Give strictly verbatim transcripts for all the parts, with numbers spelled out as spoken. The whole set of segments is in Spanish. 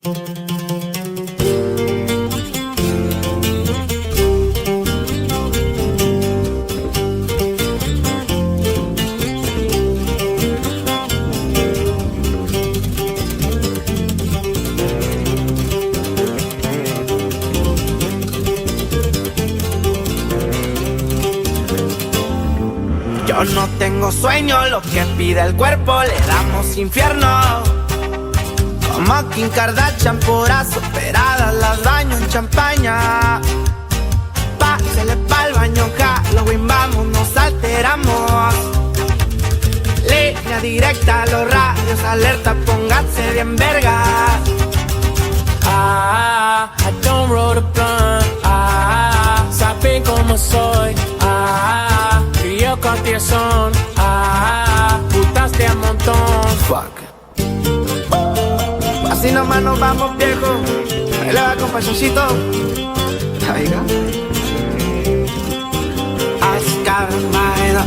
Yo no tengo sueño, lo que pide el cuerpo le damos infierno. Como Kim Kardashian, puras operadas, las baño en champaña. Pásele pa'l baño, Halloween, vamos, nos alteramos. Línea directa a los radios, alerta, pónganse bien verga. Ah, I don't roll the blunt. Ah, sabe cómo soy. Ah, yo Cartier son. Ah, putas de a montón. Fuck. Así nomás nos vamos, viejo. Ahí le va con pachoncito. Oiga. Oscar Maeda.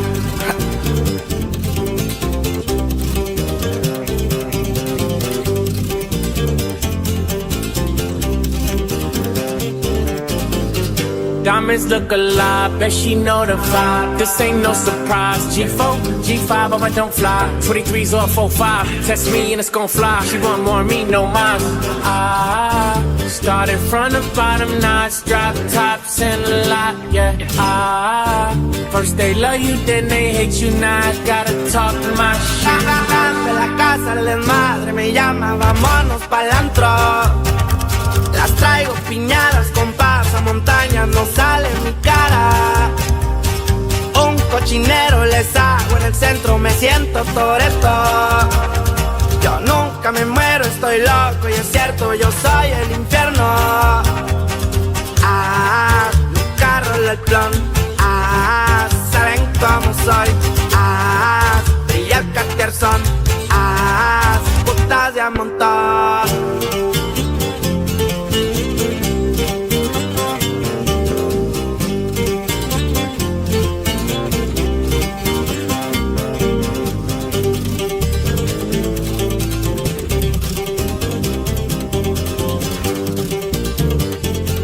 Diamonds look alive, bet she know the vibe. This ain't no surprise. G four, G five, but I don't fly. twenty-threes or four five, test me and it's gon' fly. She want more, me, no mine. Ah, started from the bottom, notch, drop tops and a lot, yeah. Ah, first they love you, then they hate you. Now I gotta talk my shit. De la casa el desmadre me llama, vámonos pa'l antro. Las traigo piñadas con pasamontañas, no sale mi cara. Un cochinero les hago en el centro, me siento Toretto. Yo nunca me muero, estoy loco y es cierto, yo soy el infierno. Ah, mi carro el plan. Ah.